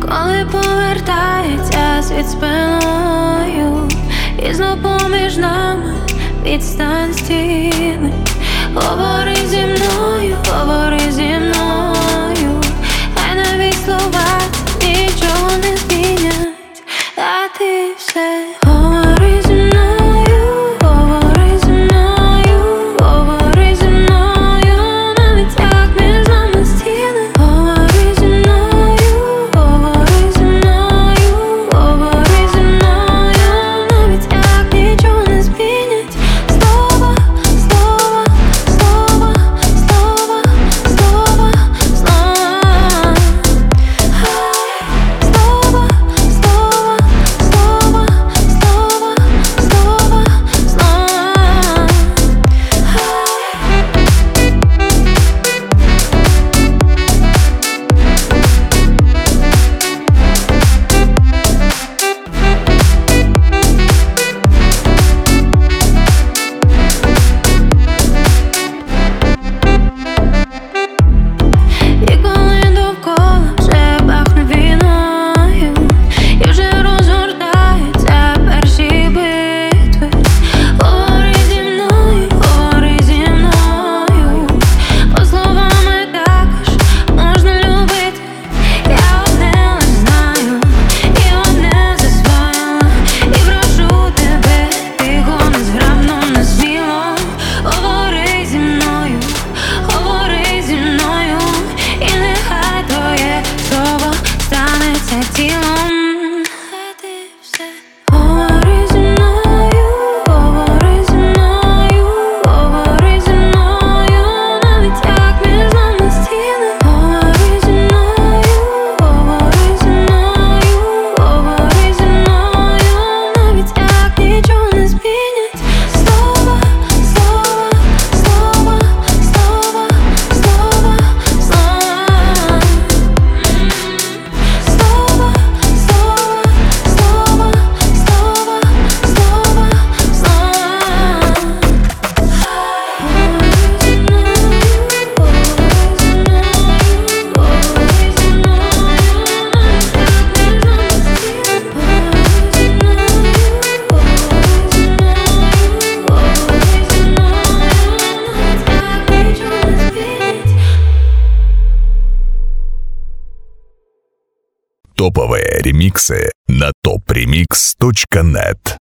коли повертається світ спиною, і знов поміж нами відстань стіни. Говори зі мною, говори зі мною, хай навіть слова нічого не змінять, а ти все говори зі мною, говори зі мною, говори зі мною, навіть як між нами стіни. Говори зі мною, говори зі мною, говори зі мною, навіть як нічого не змінять. Слова, слова, слова, слова, слова, слова. Слова, слова, слова, слова, слова, слова. І коли довкола вже пахне війною, і вже розгортаються перші битви, говори зі мною, говори зі мною, бо словами також можна любити. Я одне лиш знаю, і одне засвоїла, і прошу тебе тихо, незграбно, несміло. Говори зі мною, говори зі мною, і нехай твоє слово станеться тілом. А ти все говори зі мною, говори зі мною, говори зі мною, навіть як між нами стіни. Говори зі мною, говори зі мною, говори зі мною, навіть як нічого не змінять. Слова, слова, слова, слова, слова, слова. Слова, слова, слова, слова, слова, слова. Топовые ремиксы на topremix.net.